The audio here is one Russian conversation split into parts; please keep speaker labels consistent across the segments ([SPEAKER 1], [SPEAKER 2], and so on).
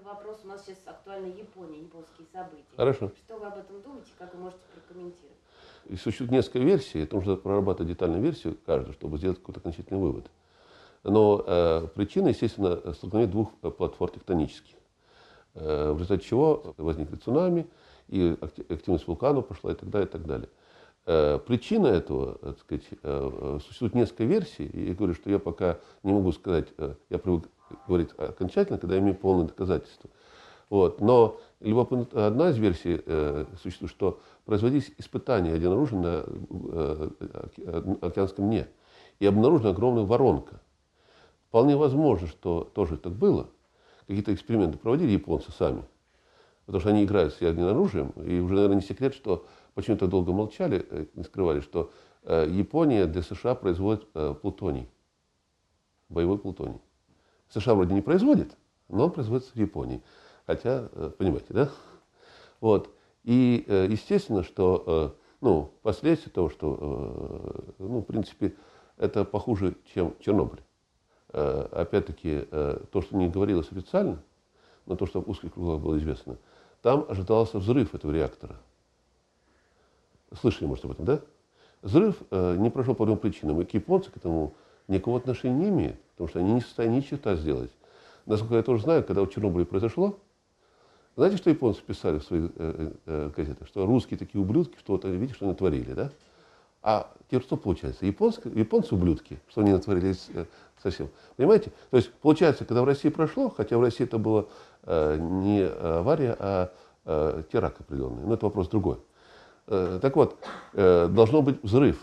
[SPEAKER 1] вопрос. У нас сейчас актуальна Япония, японские события.
[SPEAKER 2] Хорошо.
[SPEAKER 1] Что вы об этом думаете, как вы можете прокомментировать?
[SPEAKER 2] И существует несколько версий, это нужно прорабатывать детальную версию каждую, чтобы сделать какой-то окончательный вывод. Но причина, естественно, столкновения двух платформ тектонических, в результате чего возникли цунами, и активность вулканов пошла и так далее, и так далее. Причина этого, так сказать, существует несколько версий, и я говорю, что я пока не могу сказать, я привык говорить окончательно, когда я имею полное доказательство. Вот. Но любопытно, одна из версий существует, что производились испытания единоружия на океанском дне, и обнаружена огромная воронка. Вполне возможно, что тоже так было. Какие-то эксперименты проводили японцы сами, потому что они играют с ядерным оружием, и уже, наверное, не секрет, что почему-то долго молчали, не скрывали, что Япония для США производит плутоний, боевой плутоний. США вроде не производит, но он производится в Японии. Хотя, понимаете, да? Вот. И естественно, что последствия того, что, в принципе, это похуже, чем Чернобыль. Опять-таки, то, что не говорилось официально, но то, что в узких кругах было известно, там ожидался взрыв этого реактора. Слышали, может, об этом, да? Взрыв не прошел по двум причинам. И японцы к этому никакого отношения не имеют, потому что они не в состоянии ничего сделать. Насколько я тоже знаю, когда в Чернобыле произошло, знаете, что японцы писали в своих газетах? Что русские такие ублюдки, что вот видите, что они натворили, да? А теперь что получается? Японцы ублюдки, что они натворили совсем. Понимаете? То есть получается, когда в России прошло, хотя в России это была не авария, а теракт определенный. Но это вопрос другой. Так вот, должен быть взрыв,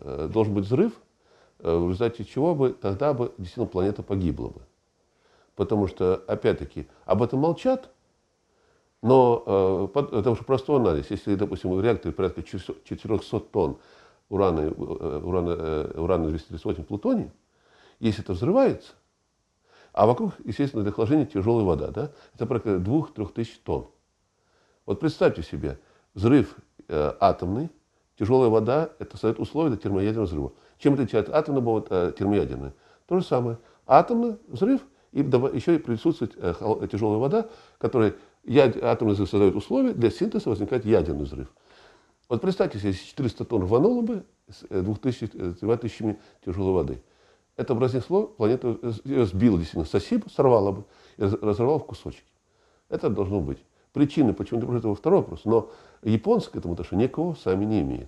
[SPEAKER 2] в результате чего бы тогда бы действительно планета погибла бы. Потому что, опять-таки, об этом молчат, но потому что простой анализ, если, допустим, в реакторе порядка 400 тонн урана-238 плутония, если это взрывается, а вокруг, естественно, для охлаждения тяжелая вода, да, это порядка 2-3 тысяч тонн. Вот представьте себе, взрыв атомный, тяжелая вода, это создает условия для термоядерного взрыва. Чем отличается атомный от термоядерный? То же самое. Атомный взрыв, и еще и присутствует тяжелая вода, которая атомный взрыв создает условия, для синтеза возникает ядерный взрыв. Вот представьте себе, если 400 тонн рвануло бы с 2000 тяжелой воды. Это разнесло, планету сбило действительно с оси, сорвало бы и разорвало в кусочки. Это должно быть. Причины, почему это второй вопрос. Но японцы к этому отношения никого сами не имеют.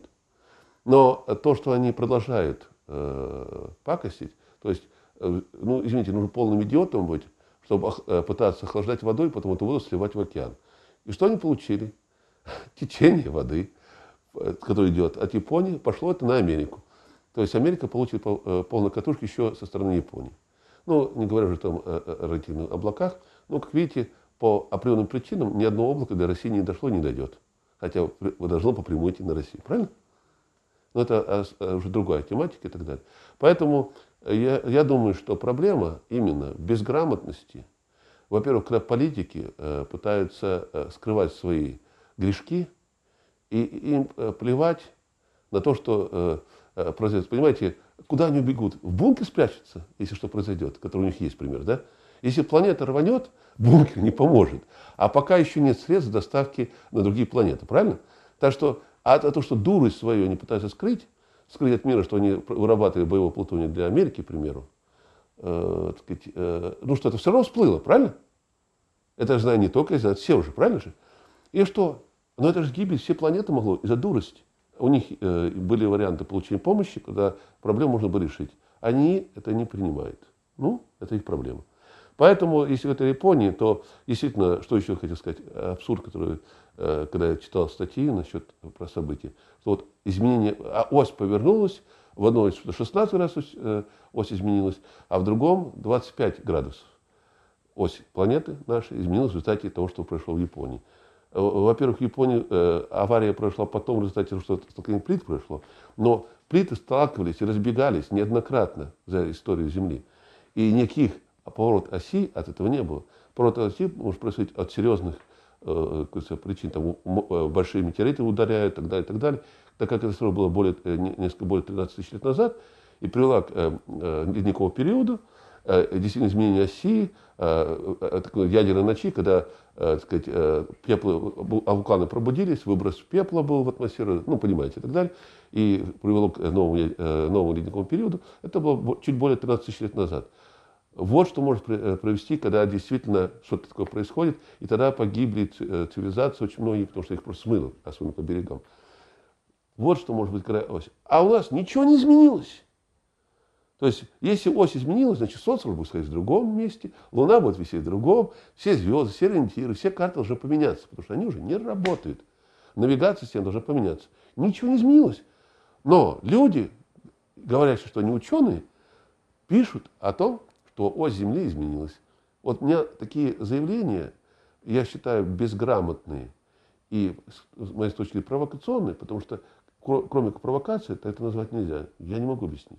[SPEAKER 2] Но то, что они продолжают пакостить, то есть, извините, нужно полным идиотом быть, чтобы пытаться охлаждать водой, потом эту воду сливать в океан. И что они получили? Течение воды, которое идет от Японии, пошло это на Америку. То есть Америка получит полную катушку еще со стороны Японии. Не говоря уже там о радиоактивных облаках, как видите, по определенным причинам ни одно облако до России не дошло, не дойдет. Хотя должно по прямой идти на Россию. Правильно? Но это уже другая тематика и так далее. Поэтому я думаю, что проблема именно в безграмотности. Во-первых, когда политики пытаются скрывать свои грешки, и им плевать на то, что произойдет. Понимаете, куда они убегут? В бункер спрячутся, если что произойдет, который у них есть пример, да? Если планета рванет, бункер не поможет. А пока еще нет средств доставки на другие планеты, правильно? Так что, то, что дурость свою они пытаются скрыть от мира, что они вырабатывают боевой плутоний для Америки, к примеру, что это все равно всплыло, правильно? Это же знают не только, знают все уже, правильно же? И что? Но это же гибель всей планеты могло из-за дурости. У них были варианты получения помощи, когда проблему можно было решить. Они это не принимают. Это их проблема. Поэтому, если это Япония, то действительно, что еще хотел сказать, абсурд, который, когда я читал статьи насчет про события, что вот изменение, ось повернулась, в одной 16 градусов ось изменилась, а в другом 25 градусов. Ось планеты нашей изменилась в результате того, что произошло в Японии. Во-первых, в Японии авария прошла потом в результате того, что столкновение плит произошло, но плиты сталкивались и разбегались неоднократно за историю Земли. И никаких поворот оси от этого не было. Поворот оси может происходить от серьезных причин, там, большие метеориты ударяют и так далее, и так далее. Так как это было несколько более 13 тысяч лет назад и привела к ледниковому периоду, действительно изменение оси, такой ядерной ночи, когда так сказать, вулканы пробудились, выброс пепла был в атмосферу, ну, понимаете, и так далее, и привело к новому ледниковому периоду. Это было чуть более 13 тысяч лет назад. Вот что может провести, когда действительно что-то такое происходит, и тогда погибли цивилизации очень многие, потому что их просто смыло, особенно по берегам. Вот что может быть, когда ось. А у нас ничего не изменилось. То есть, если ось изменилась, значит, Солнце будет стоять в другом месте, Луна будет висеть в другом, все звезды, все ориентиры, все карты должны поменяться, потому что они уже не работают. Навигация система должна поменяться. Ничего не изменилось. Но люди, говорящие, что они ученые, пишут о том, что ось Земли изменилась. Вот у меня такие заявления, я считаю, безграмотные и, с моей точки зрения, провокационные, потому что кроме провокации это назвать нельзя. Я не могу объяснить.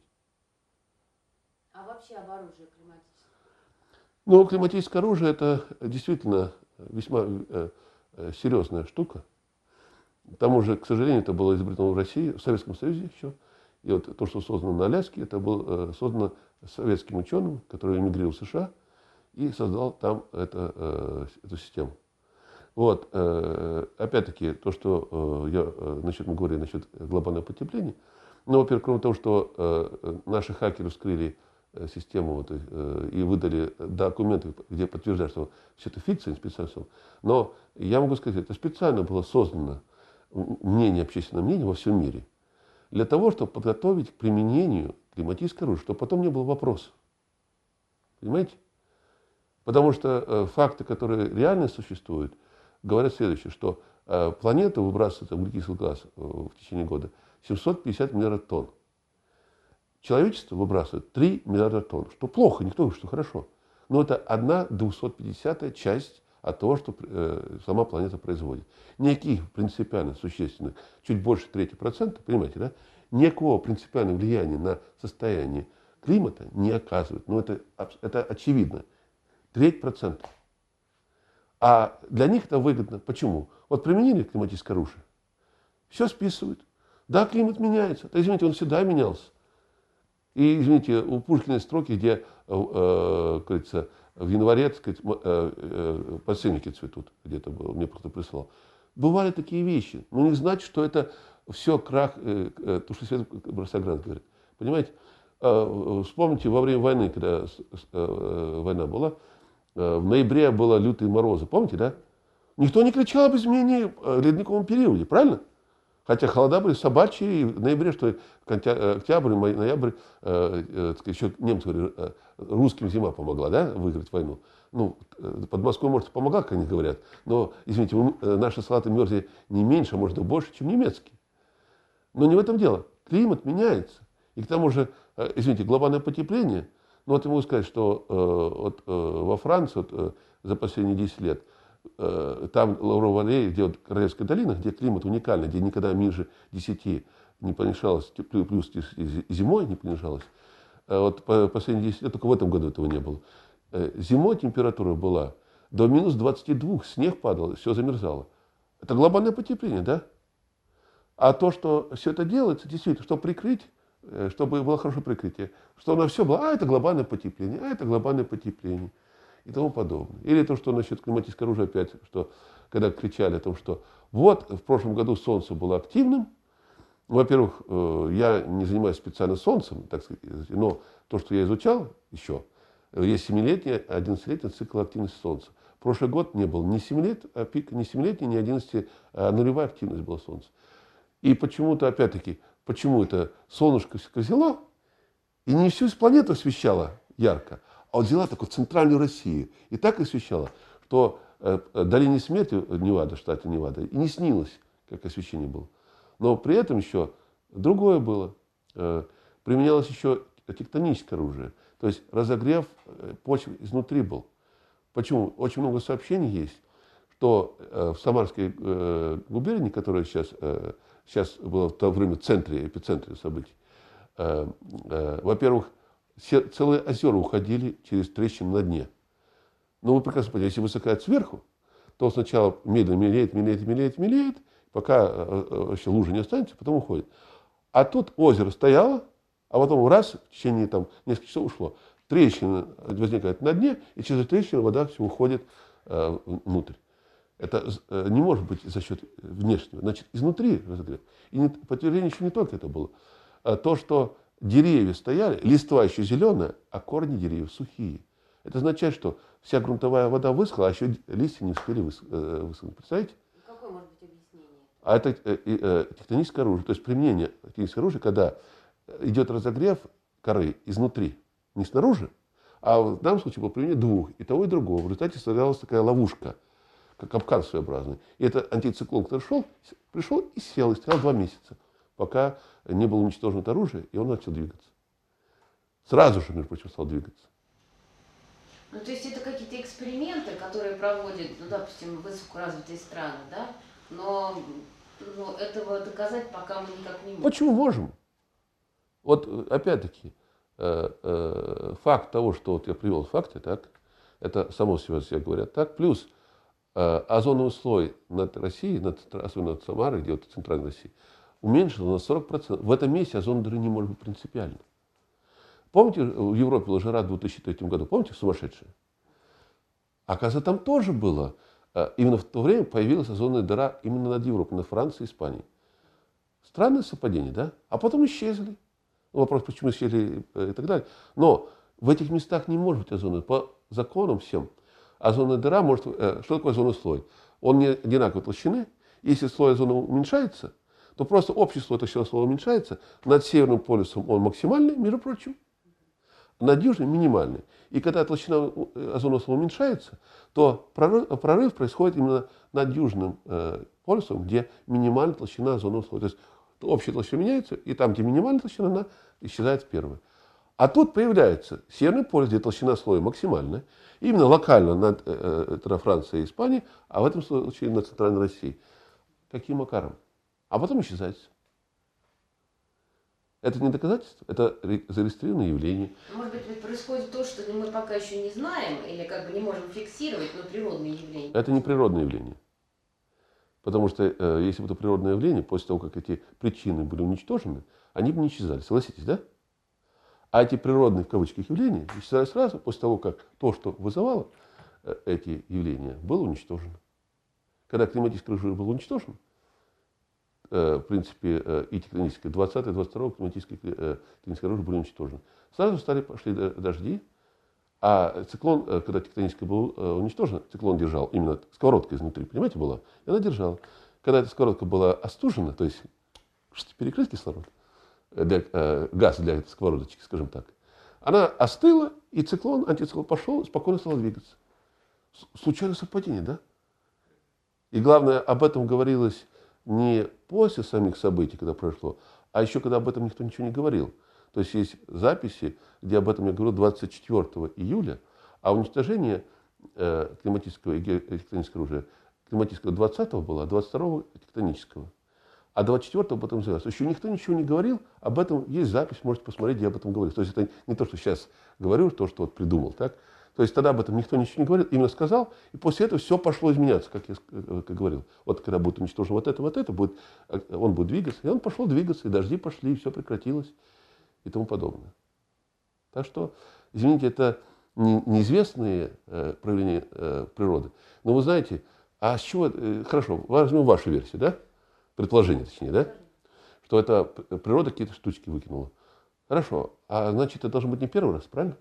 [SPEAKER 1] А вообще об оружии климатическом?
[SPEAKER 2] Ну, климатическое оружие – это действительно весьма серьезная штука. К тому же, к сожалению, это было изобретено в России, в Советском Союзе еще. И вот то, что создано на Аляске, это было создано советским ученым, который эмигрировал в США и создал там эту систему. Вот. Опять-таки, то, что мы говорили насчет глобального потепления. Ну, во-первых, кроме того, что наши хакеры вскрыли систему и выдали документы, где подтверждают, что все это фикция, не специально. Но я могу сказать, это специально было создано мнение, общественное мнение во всем мире для того, чтобы подготовить к применению климатического оружия, чтобы потом не было вопросов. Понимаете? Потому что факты, которые реально существуют, говорят следующее, что планета выбрасывает углекислый газ в течение года 750 миллиардов тонн. Человечество выбрасывает 3 миллиарда тонн, что плохо, никто говорит, что хорошо. Но это 1/250 часть от того, что сама планета производит. Никаких принципиально существенных, чуть больше 0,3%, понимаете, да? Никакого принципиального влияния на состояние климата не оказывает. Но это очевидно. 0,3%. А для них это выгодно. Почему? Вот применили климатическое оружие, все списывают. Да, климат меняется. Да, извините, он всегда менялся. И, извините, у Пушкина строки, где, говорится, в январе, так сказать, подсвечники цветут, где-то было, мне кто-то прислал. Бывали такие вещи, но не значит, что это все крах, то, что Свет Бросоград говорит. Понимаете? Вспомните, во время войны, когда война была, в ноябре было лютые морозы, помните, да? Никто не кричал об изменении в ледниковом периоде, правильно? Хотя холода были собачьи, и в ноябре, что октябрь, ноябрь, еще немцы говорили, русским зима помогла, да, выиграть войну. Ну, под Москвой, может, помогла, как они говорят, но, извините, наши салаты мерзли не меньше, а может, и больше, чем немецкие. Но не в этом дело. Климат меняется. И к тому же, извините, глобальное потепление, ну, вот я могу сказать, что во Франции за последние 10 лет там Лауро-Вале, где вот Королевская долина, где климат уникальный, где никогда ниже 10 не понижалось, плюс зимой не понижалось. Вот последние 10 лет, только в этом году этого не было. Зимой температура была до минус 22, снег падал, все замерзало. Это глобальное потепление, да? А то, что все это делается, действительно, чтобы прикрыть, чтобы было хорошее прикрытие, что на все было, это глобальное потепление, это глобальное потепление. И тому подобное. Или то, что насчет климатического оружия опять, что когда кричали о том, что вот в прошлом году Солнце было активным. Во-первых, я не занимаюсь специально Солнцем, так сказать, но то, что я изучал еще, есть 7-летний, 11-летний цикл активности Солнца. Прошлый год не был ни 7 лет, а пик не 7-летний, ни 11, а нулевая активность была Солнца. И почему-то, опять-таки, почему это солнышко взяло и не всю планету освещало ярко, а вот взяла такую центральную Россию и так освещала, что долине смерти Невада, в штате Невада, и не снилось, как освещение было. Но при этом еще другое было. Применялось еще тектоническое оружие. То есть разогрев почвы изнутри был. Почему? Очень много сообщений есть, что в Самарской губернии, которая сейчас была в то время эпицентре событий, во-первых, целые озера уходили через трещины на дне. Но вы прекрасно понимаете, если высыхает сверху, то сначала медленно мелеет, пока вообще лужи не останется, потом уходит. А тут озеро стояло, а потом раз, в течение нескольких часов ушло. трещина возникает на дне, и через трещину вода все уходит внутрь. Это не может быть за счет внешнего. Значит, изнутри разогрев. И подтверждение еще не только это было. То, что деревья стояли, листва еще зеленая, а корни деревьев сухие. Это означает, что вся грунтовая вода высохла, а еще листья не успели высохнуть. Представляете?
[SPEAKER 1] Какое может быть объяснение?
[SPEAKER 2] А это тектоническое оружие. То есть применение тектонического оружия, когда идет разогрев коры изнутри, не снаружи, а в данном случае было применение двух, и того, и другого. В результате создалась такая ловушка, как капкан своеобразный. И этот антициклон, который пришел и сел, и стоял 2 месяца, пока не было уничтожено это оружие, и он начал двигаться. Сразу же, между прочим, стал двигаться.
[SPEAKER 1] Ну, то есть это какие-то эксперименты, которые проводят, ну, допустим, высокоразвитые страны, да? Но этого доказать пока мы никак не можем.
[SPEAKER 2] Почему можем? Вот опять-таки, факт того, что вот я привел факты, так, это само себе говорят так, плюс озоновый слой над Россией, особенно над Самарой, где вот в центральной России, уменьшился на 40%. В этом месте озоновая дыра не может быть принципиально. Помните, в Европе была жара в 2003 году, помните, сумасшедшая? Оказывается, там тоже было. Именно в то время появилась озоновая дыра именно над Европой, над Францией и Испанией. Странное совпадение, да? А потом исчезли. Вопрос, почему исчезли и так далее. Но в этих местах не может быть озоновой. По законам всем озоновая дыра может... Что такое озоновый слой? Он не одинаковой толщины. Если слой озона уменьшается, то просто общий слой толщина слоя уменьшается. Над северным полюсом он максимальный, между прочим. Над южным минимальный. И когда толщина озонового слоя уменьшается, то прорыв происходит именно над южным полюсом, где минимальная толщина озонового слоя. То есть общая толщина меняется, и там, где минимальная толщина, она исчезает в первой. А тут появляется северный полюс, где толщина слоя максимальная, именно локально над Францией и Испанией, а в этом случае над центральной Россией. Каким макаром? А потом исчезает. Это не доказательство, это зарегистрированное явление.
[SPEAKER 1] Может быть, происходит то, что мы пока еще не знаем, или как бы не можем фиксировать, но природные явления.
[SPEAKER 2] Это не природное явление. Потому что если бы это природное явление, после того, как эти причины были уничтожены, они бы не исчезали. Согласитесь, да? А эти природные, в кавычках, явления исчезали сразу после того, как то, что вызывало эти явления, было уничтожено. Когда климатическое оружие было уничтожено, в принципе, и тектоническое, 20-22 климатическое оружие были уничтожены. Сразу пошли дожди, а циклон, когда тектоническое было уничтожено, циклон держал, именно сковородка изнутри, понимаете, была, и она держала. Когда эта сковородка была остужена, то есть перекрыть кислород, газ для этой сковородочки, скажем так, она остыла, и антициклон пошел, спокойно стал двигаться. Случайное совпадение, да? И главное, об этом говорилось не после самих событий, когда прошло, а еще когда об этом никто ничего не говорил. То есть есть записи, где об этом я говорил 24 июля, а уничтожение климатического и тектонического оружия климатического 20-го было, а 22-го тектонического. А 24-го об этом заявилось. Еще никто ничего не говорил, об этом есть запись, можете посмотреть, я об этом говорил. То есть это не то, что сейчас говорю, то, что вот придумал, так? То есть тогда об этом никто ничего не говорил, именно сказал, и после этого все пошло изменяться, как я говорил. Вот когда будет уничтожено вот это будет, он будет двигаться, и он пошел двигаться, и дожди пошли, и все прекратилось, и тому подобное. Так что, извините, это неизвестные проявления природы. Но вы знаете, а с чего, хорошо, возьмем вашу версию, да? Предположение, точнее, да? Что это природа какие-то штучки выкинула. Хорошо, а значит, это должен быть не первый раз, правильно?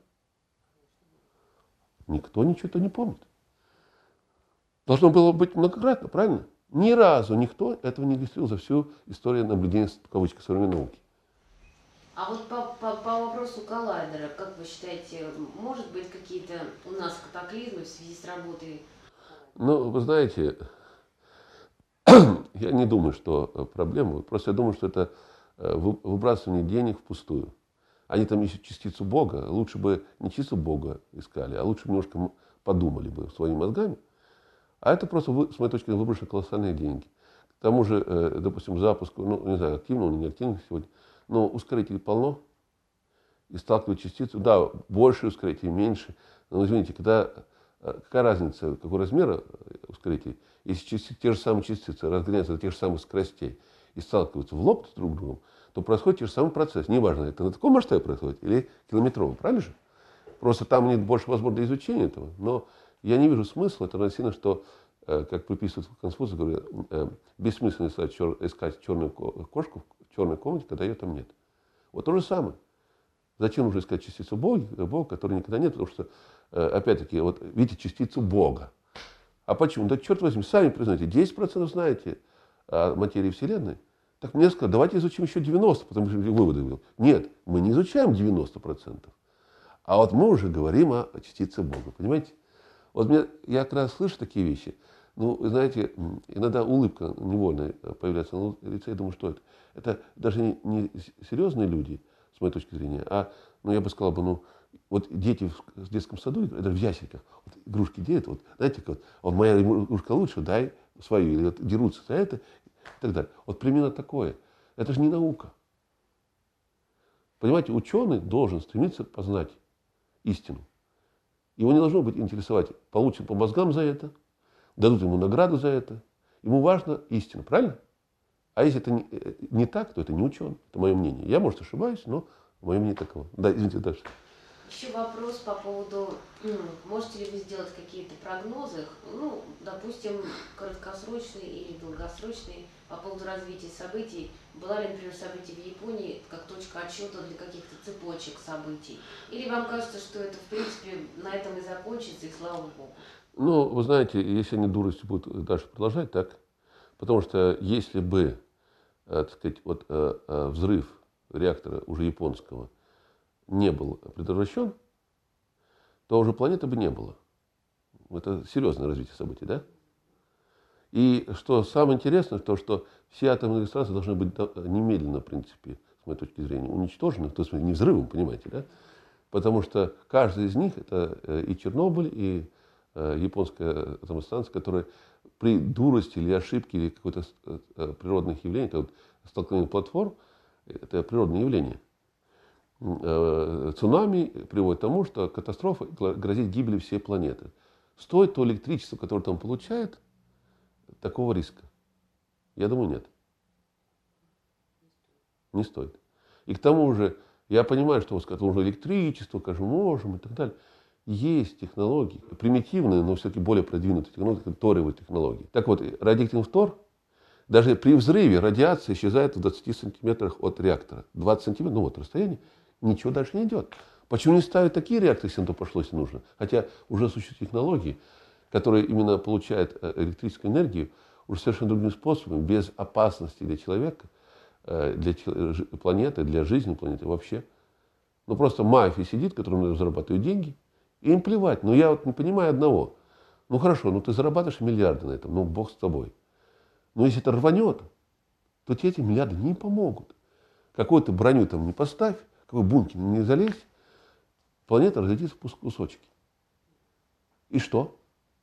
[SPEAKER 2] Никто ничего не помнит. Должно было быть многократно, правильно? Ни разу никто этого не регистрировал за всю историю наблюдения, в кавычках, современной науки.
[SPEAKER 1] А вот по вопросу коллайдера, как вы считаете, может быть какие-то у нас катаклизмы в связи с работой?
[SPEAKER 2] Ну, вы знаете, я не думаю, что проблема. Просто я думаю, что это выбрасывание денег впустую. Они там ищут частицу Бога. Лучше бы не частицу Бога искали, а лучше немножко подумали бы своими мозгами. А это просто, с моей точки зрения, выброшены колоссальные деньги. К тому же, допустим, запуск, ну, не знаю, активно он, не активно сегодня, но ускорителей полно. И сталкивают частицу, да, больше ускорителей, меньше. Но, извините, какая разница, какого размера ускоритель? Если те же самые частицы разгоняются до тех же самых скоростей и сталкиваются в лоб друг с другом, то происходит те же самый процесс. Неважно, это на таком масштабе происходит или километровом, правильно же? Просто там нет больше возможности для изучения этого. Но я не вижу смысла, это равносильно, что, как приписывают в Конфуцию, говорят, бессмысленно искать черную кошку в черной комнате, когда ее там нет. Вот то же самое. Зачем нужно искать частицу Бога, которой никогда нет? Потому что, опять-таки, вот видите частицу Бога. А почему? Да черт возьми, сами признаете, 10% знаете о материи Вселенной. Так мне сказали, давайте изучим еще 90%, потому что выводы был. Нет, мы не изучаем 90%. А вот мы уже говорим о частице Бога, понимаете? Вот я как раз слышу такие вещи. Ну, вы знаете, иногда улыбка невольно появляется на лице, я думаю, что это? Это даже не серьезные люди, с моей точки зрения, а, ну, я бы сказал, вот дети в детском саду, даже в ясельках, вот игрушки делят, вот, знаете, вот моя игрушка лучше, дай свою, или вот дерутся за это, и так далее. Вот примерно такое. Это же не наука. Понимаете, ученый должен стремиться познать истину. Его не должно быть интересовать, получим по мозгам за это, дадут ему награду за это. Ему важна истина, правильно? А если это не так, то это не ученый. Это мое мнение. Я, может, ошибаюсь, но мое мнение таково. Да, извините, дальше.
[SPEAKER 1] Еще вопрос по поводу, можете ли вы сделать какие-то прогнозы, ну, допустим, краткосрочные или долгосрочные, по поводу развития событий? Была ли, например, событие в Японии как точка отсчета для каких-то цепочек событий? Или вам кажется, что это, в принципе, на этом и закончится, и слава Богу?
[SPEAKER 2] Ну, вы знаете, если они дуростью будут дальше продолжать, так? Потому что если бы, так сказать, вот, взрыв реактора уже японского не был предотвращен, то уже планеты бы не было. Это серьезное развитие событий, да? И что самое интересное, то, что все атомные электростанции должны быть немедленно, в принципе, с моей точки зрения, уничтожены, то есть не взрывом, понимаете, да? Потому что каждый из них, это и Чернобыль, и японская атомная станция, которая при дурости или ошибке, или какой-то природных явлений, это вот столкновение платформ, это природное явление. Цунами приводит к тому, что катастрофа грозит гибелью всей планеты. Стоит то электричество, которое там получает, такого риска? Я думаю, нет. Не стоит. И к тому же, я понимаю, что вы скажете, нужно электричество, как же можем и так далее. Есть технологии, примитивные, но все-таки более продвинутые технологии, как ториевые технологии. Так вот, радиоактивный фтор, даже при взрыве радиация исчезает в 20 сантиметрах от реактора. 20 сантиметров, ну вот расстояние, ничего дальше не идет. Почему не ставят такие реакторы, если на то пошло, если нужно? Хотя уже существуют технологии, которые именно получают электрическую энергию уже совершенно другим способом, без опасности для человека, для планеты, для жизни планеты вообще. Ну просто мафия сидит, которая зарабатывает деньги, и им плевать. Но я вот не понимаю одного. Ну хорошо, ну ты зарабатываешь миллиарды на этом, ну бог с тобой. Но если это рванет, то тебе эти миллиарды не помогут. Какую-то броню там не поставь, какой бункер не залезь, планета разлетится в кусочки. И что?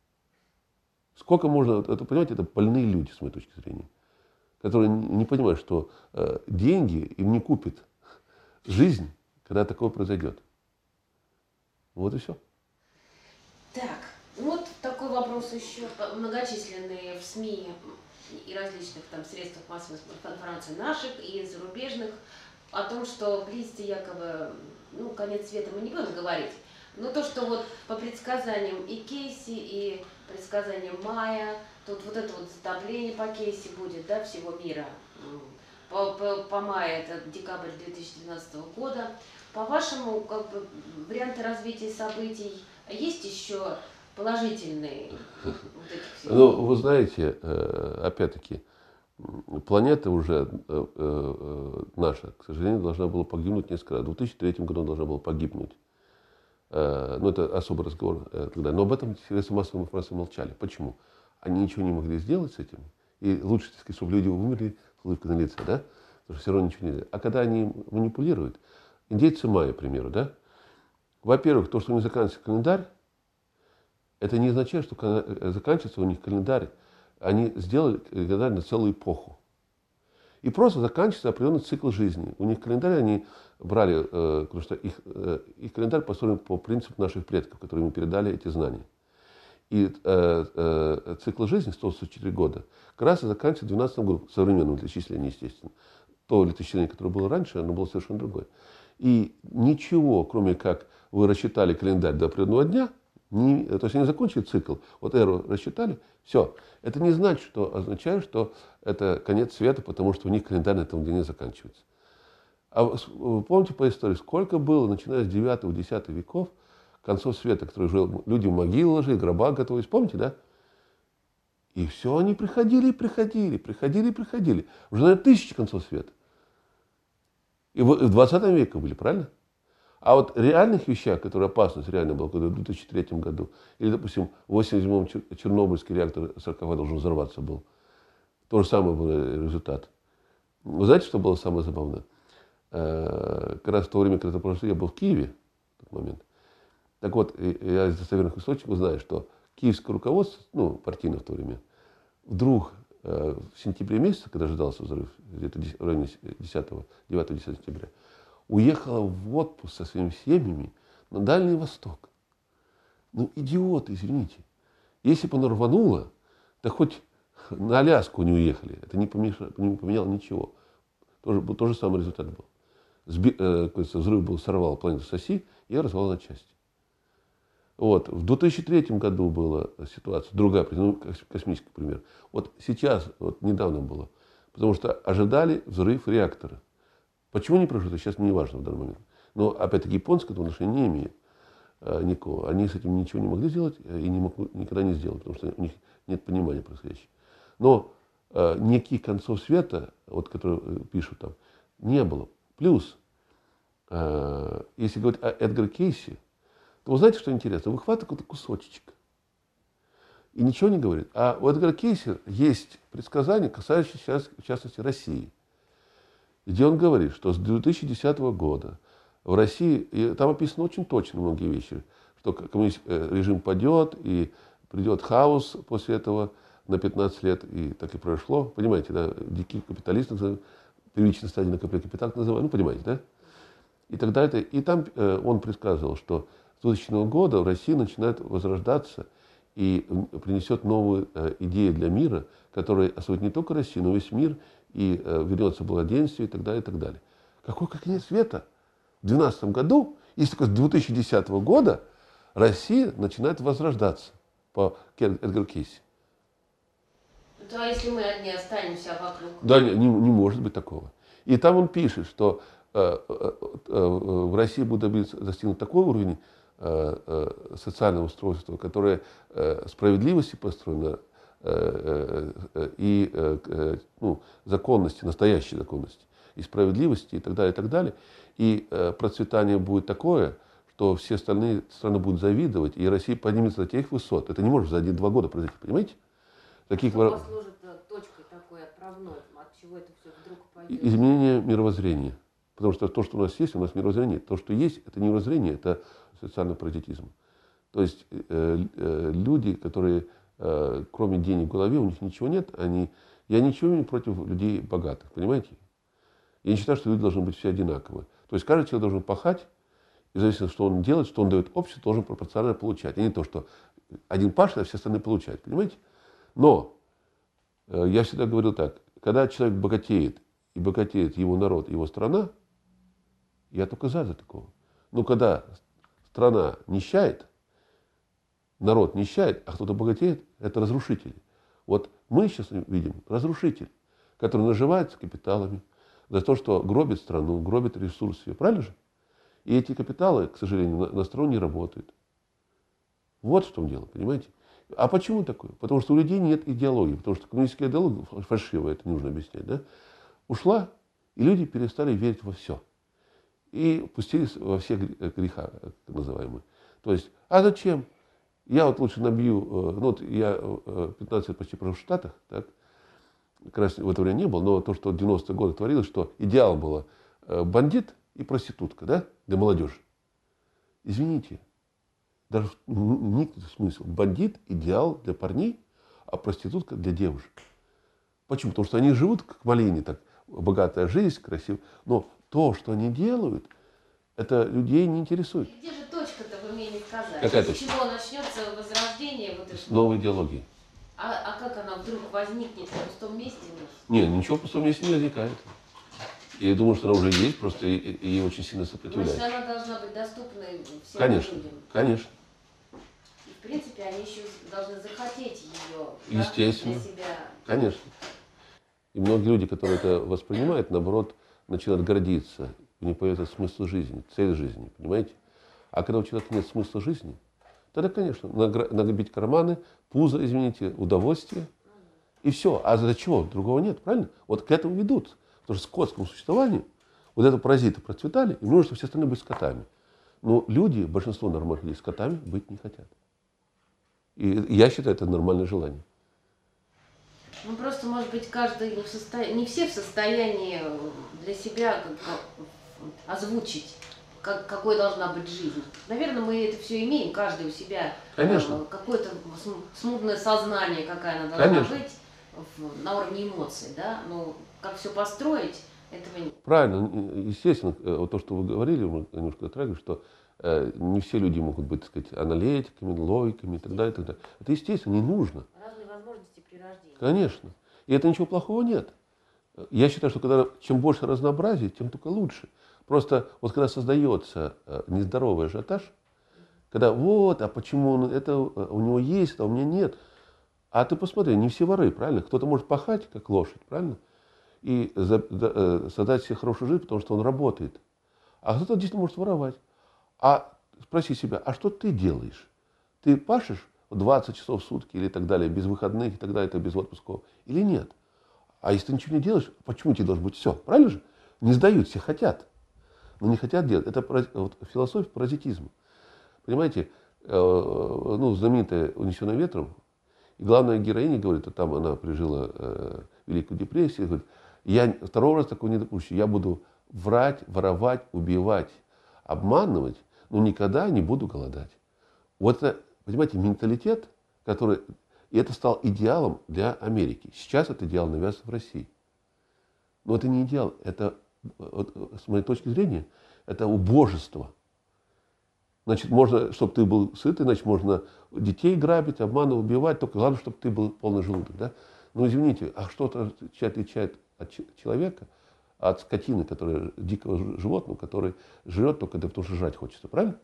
[SPEAKER 2] Сколько можно, это, понимаете, это больные люди, с моей точки зрения, которые не понимают, что деньги им не купят жизнь, когда такое произойдет. Вот и все.
[SPEAKER 1] Так, вот такой вопрос еще. Многочисленные в СМИ и различных там средствах массовой информации наших и зарубежных о том, что близится якобы, ну, конец света мы не будем говорить, но то, что вот по предсказаниям и Кейси, и предсказаниям Майя, тут вот это вот затопление по Кейси будет, да, всего мира. По Майе это декабрь 2012 года. По-вашему, как бы, варианты развития событий есть еще положительные?
[SPEAKER 2] Ну, вы знаете, опять-таки, планета уже наша, к сожалению, должна была погибнуть несколько раз. В 2003 году она должна была погибнуть. Ну, это особый разговор тогда. Но об этом средства массовой информации молчали. Почему? Они ничего не могли сделать с этим. И лучше, так сказать, чтобы люди умерли с улыбкой на лице, да? Потому что все равно ничего нельзя. А когда они манипулируют, индейцы майя, к примеру, да? Во-первых, то, что у них заканчивается календарь, это не означает, что заканчивается у них календарь. Они сделали календарь на целую эпоху. И просто заканчивается определенный цикл жизни. У них календарь они брали, потому что их календарь построен по принципу наших предков, которые им передали эти знания. И цикл жизни, 144 года, как раз и заканчивается 12 годом, современным летоисчислением, естественно. То летоисчисление, которое было раньше, оно было совершенно другое. И ничего, кроме как вы рассчитали календарь до определенного дня, то есть они закончили цикл, вот эру рассчитали, все. Это не значит, что означает, что это конец света, потому что у них календарь на этом дне заканчивается. А вы помните по истории, сколько было, начиная с 9-10 веков, концов света, которые уже люди в могилы ложили, гроба готовились, помните, да? И все они приходили и приходили, приходили и приходили. Уже, наверное, тысячи концов света. И в 20 веке были, правильно? А вот реальных вещах, которые опасность реально была, когда в 2003 году, или, допустим, в 1987-м Чернобыльский реактор 40 должен взорваться был, то же самое был результат. Вы знаете, что было самое забавное? Как раз в то время, когда это произошло, я был в Киеве в тот момент. Так вот, я из достоверных источников знаю, что киевское руководство, ну, партийное в то время, вдруг в сентябре месяце, когда ожидался взрыв, где-то в районе 9-10 сентября, уехала в отпуск со своими семьями на Дальний Восток. Ну, идиоты, извините. Если бы оно рвануло, то хоть на Аляску не уехали. Это не поменяло ничего. То же самый результат был. Взрыв был, сорвал планету с оси и разорвал на части. Вот. В 2003 году была ситуация, другая, ну, космический пример. Вот сейчас, вот недавно было, потому что ожидали взрыв реактора. Почему не произошло, сейчас не важно в данный момент. Но, опять-таки, японцы к этому отношения не имеют никакого. Они с этим ничего не могли сделать и не могут никогда не сделать, потому что у них нет понимания происходящего. Но никаких концов света, вот, которые пишут там, не было. Плюс, если говорить о Эдгаре Кейси, то вы знаете, что интересно? Выхватывает какой-то кусочек. И ничего не говорит. А у Эдгара Кейси есть предсказания, касающиеся, в частности, России. Где он говорит, что с 2010 года в России, и там описано очень точно многие вещи, что режим падет, и придет хаос после этого на 15 лет, и так и произошло. Понимаете, да? Дикий капитализм, первичная стадия накопления капитала называют, ну, понимаете, да? И так далее. И там он предсказывал, что с 2000 года в России начинает возрождаться и принесет новые идеи для мира, которые освоит не только Россию, но весь мир, и вернется благоденствие и так далее, и так далее. Какой конец света? В 2012 году, если только с 2010 года, Россия начинает возрождаться по Эдгару Кейси.
[SPEAKER 1] Ну, а если мы одни останемся вокруг?
[SPEAKER 2] Да, не может быть такого. И там он пишет, что в России будет достигнут такой уровень социального устройства, которое справедливости построено и законности, настоящей законности, и справедливости, и так далее, и так далее. И процветание будет такое, что все остальные страны будут завидовать, и Россия поднимется до тех высот. Это не может за 1-2 года произойти, понимаете? Таких...
[SPEAKER 1] Что послужит точкой такой отправной, от чего это все вдруг пойдет?
[SPEAKER 2] Изменение мировоззрения. Потому что то, что у нас мировоззрение. То, что есть, это не мировоззрение, это социальный паразитизм. То есть люди, которые, кроме денег в голове, у них ничего нет, я ничего не имею против людей богатых, понимаете? Я не считаю, что люди должны быть все одинаковые. То есть каждый человек должен пахать, и в зависимости от того, что он делает, что он дает обществу, должен пропорционально получать. А не то, что один пашет, а все остальные получают, понимаете? Но я всегда говорил так, когда человек богатеет, и богатеет его народ, его страна, я только за такого. Но когда страна нищает, народ нищает, а кто-то богатеет, это разрушители. Вот мы сейчас видим разрушитель, который наживается капиталами за то, что гробит страну, гробит ресурсы. Правильно же? И эти капиталы, к сожалению, на страну не работают. Вот в чем дело, понимаете? А почему такое? Потому что у людей нет идеологии. Потому что коммунистическая идеология фальшивая, это не нужно объяснять, да? Ушла, и люди перестали верить во все. И пустились во все греха, так называемые. То есть, а зачем? Я вот лучше набью, ну вот я 15 лет почти прожил в Штатах, так, как раз в это время не было, но то, что в 90-е годы творилось, что идеал было бандит и проститутка, да, для молодежи. Извините, даже нет смысла. Бандит – идеал для парней, а проститутка для девушек. Почему? Потому что они живут как малине, так, богатая жизнь, красиво. Но то, что они делают, это людей не интересует.
[SPEAKER 1] Где же точка-то, вы мне не сказали?
[SPEAKER 2] Какая
[SPEAKER 1] С
[SPEAKER 2] точка?
[SPEAKER 1] чего начнется возрождение? Вот
[SPEAKER 2] С новой идеологией.
[SPEAKER 1] А как она вдруг возникнет в пустом месте?
[SPEAKER 2] Нет, ничего в пустом месте не возникает. Я думаю, что она уже есть, просто и очень сильно
[SPEAKER 1] Значит,
[SPEAKER 2] сопротивляется.
[SPEAKER 1] она должна быть доступной всем
[SPEAKER 2] Конечно,
[SPEAKER 1] людям.
[SPEAKER 2] конечно.
[SPEAKER 1] И, в принципе, они еще должны захотеть ее,
[SPEAKER 2] Естественно.
[SPEAKER 1] для себя.
[SPEAKER 2] Конечно. И многие люди, которые это воспринимают, наоборот, начинают гордиться. У них появится смысл жизни, цель жизни, понимаете? А когда у человека нет смысла жизни, тогда, конечно, набить карманы, пузо, извините, удовольствие, и все. А для чего? Другого нет, правильно? Вот к этому ведут. Потому что в скотском существовании вот это паразиты процветали, и нужно, чтобы все остальные были скотами. Но люди, большинство нормальных людей, скотами быть не хотят. И я считаю, это нормальное желание.
[SPEAKER 1] Ну, просто, может быть, каждый не все в состоянии для себя озвучить, какой должна быть жизнь. Наверное, мы это все имеем, каждый у себя.
[SPEAKER 2] Конечно.
[SPEAKER 1] Какое-то смутное сознание, какая она должна
[SPEAKER 2] Конечно.
[SPEAKER 1] быть на уровне эмоций, да? Но как все построить, этого нет.
[SPEAKER 2] Правильно, естественно, вот то, что вы говорили, мы немножко затрагивали, что не все люди могут быть, так сказать, аналитиками, логиками и так далее, и так далее. Это естественно, не нужно.
[SPEAKER 1] Разные возможности при рождении.
[SPEAKER 2] Конечно. И это ничего плохого нет. Я считаю, что когда, чем больше разнообразия, тем только лучше. Просто вот когда создается нездоровый ажиотаж, когда вот, а почему это у него есть, а у меня нет. А ты посмотри, не все воры, правильно? Кто-то может пахать, как лошадь, правильно? И создать себе хорошую жизнь, потому что он работает. А кто-то действительно может воровать. А спроси себя, а что ты делаешь? Ты пашешь 20 часов в сутки или так далее, без выходных и так далее, это без отпусков, или нет? А если ты ничего не делаешь, почему тебе должно быть все? Правильно же? Не сдают, все хотят, но не хотят делать. Это вот, философия паразитизма. Понимаете, ну, знаменитая «Унесенная ветром», и главная героиня говорит, а там она пережила Великую депрессию, говорит, я второго раза такого не допущу, я буду врать, воровать, убивать, обманывать, но никогда не буду голодать. Вот это, понимаете, менталитет, который... И это стал идеалом для Америки. Сейчас этот идеал навязан в России. Но это не идеал, это, вот, с моей точки зрения, это убожество. Значит, можно, чтобы ты был сытый, значит, можно детей грабить, обманывать, убивать, только главное, чтобы ты был полный желудок. Да? Но извините, а что-то отличает от человека, от скотины, которая дикого животного, который жрет только потому, что жрать хочется, правильно?